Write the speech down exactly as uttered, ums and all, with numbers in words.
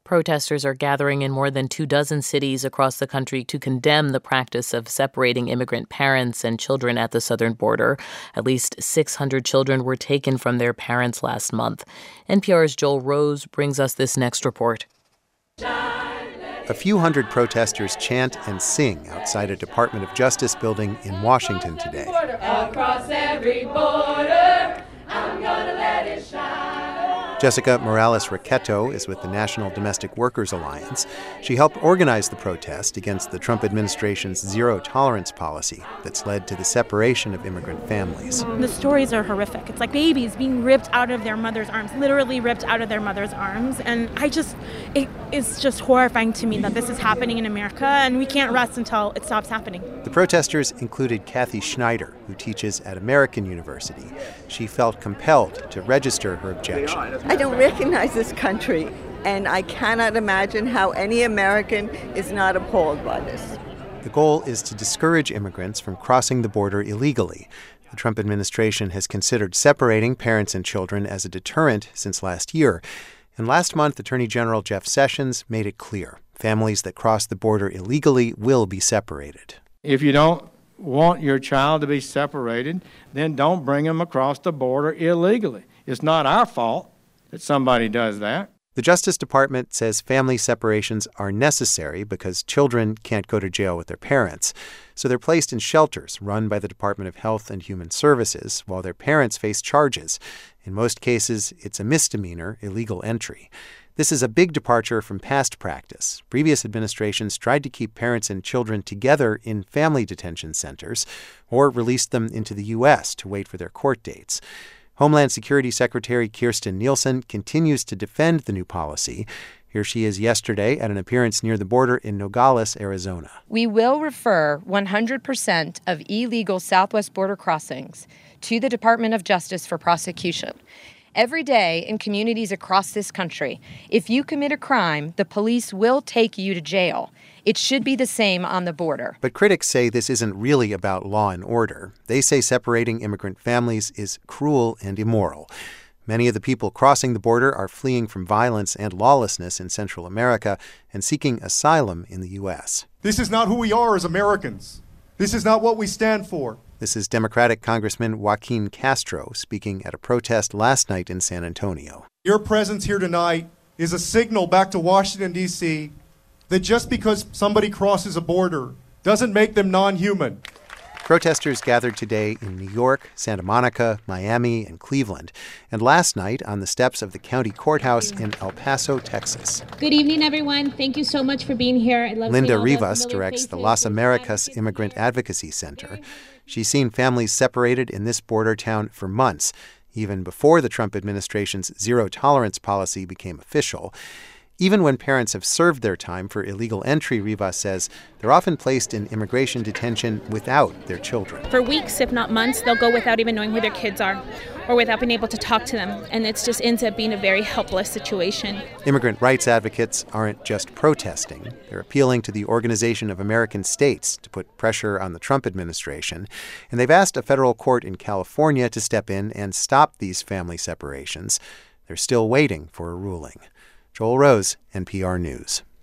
Protesters are gathering in more than two dozen cities across the country to condemn the practice of separating immigrant parents and children at the southern border. At least six hundred children were taken from their parents last month. N P R's Joel Rose brings us this next report. A few hundred protesters chant and sing outside a Department of Justice building in Washington today. Across every border, I'm gonna let it shine. Jessica Morales-Raqueto is with the National Domestic Workers Alliance. She helped organize the protest against the Trump administration's zero-tolerance policy that's led to the separation of immigrant families. The stories are horrific. It's like babies being ripped out of their mother's arms, literally ripped out of their mother's arms. And I just, it is just horrifying to me that this is happening in America, and we can't rest until it stops happening. The protesters included Kathy Schneider, who teaches at American University. She felt compelled to register her objection. I don't recognize this country, and I cannot imagine how any American is not appalled by this. The goal is to discourage immigrants from crossing the border illegally. The Trump administration has considered separating parents and children as a deterrent since last year. And last month, Attorney General Jeff Sessions made it clear families that cross the border illegally will be separated. If you don't want your child to be separated, then don't bring them across the border illegally. It's not our fault that somebody does that. The Justice Department says family separations are necessary because children can't go to jail with their parents. So they're placed in shelters run by the Department of Health and Human Services while their parents face charges. In most cases, it's a misdemeanor, illegal entry. This is a big departure from past practice. Previous administrations tried to keep parents and children together in family detention centers or released them into the U S to wait for their court dates. Homeland Security Secretary Kirstjen Nielsen continues to defend the new policy. Here she is yesterday at an appearance near the border in Nogales, Arizona. We will refer one hundred percent of illegal southwest border crossings to the Department of Justice for prosecution. Every day in communities across this country, if you commit a crime, the police will take you to jail. It should be the same on the border. But critics say this isn't really about law and order. They say separating immigrant families is cruel and immoral. Many of the people crossing the border are fleeing from violence and lawlessness in Central America and seeking asylum in the U S. This is not who we are as Americans. This is not what we stand for. This is Democratic Congressman Joaquin Castro speaking at a protest last night in San Antonio. Your presence here tonight is a signal back to Washington, D C that just because somebody crosses a border doesn't make them non-human. Protesters gathered today in New York, Santa Monica, Miami, and Cleveland, and last night on the steps of the county courthouse in El Paso, Texas. Good evening, everyone. Thank you so much for being here. I love Linda Rivas directs the Las Americas Immigrant Advocacy Center. She's seen families separated in this border town for months, even before the Trump administration's zero-tolerance policy became official. Even when parents have served their time for illegal entry, Rivas says, they're often placed in immigration detention without their children. For weeks, if not months, they'll go without even knowing who their kids are or without being able to talk to them. And it just ends up being a very helpless situation. Immigrant rights advocates aren't just protesting. They're appealing to the Organization of American States to put pressure on the Trump administration. And they've asked a federal court in California to step in and stop these family separations. They're still waiting for a ruling. Joel Rose, N P R News.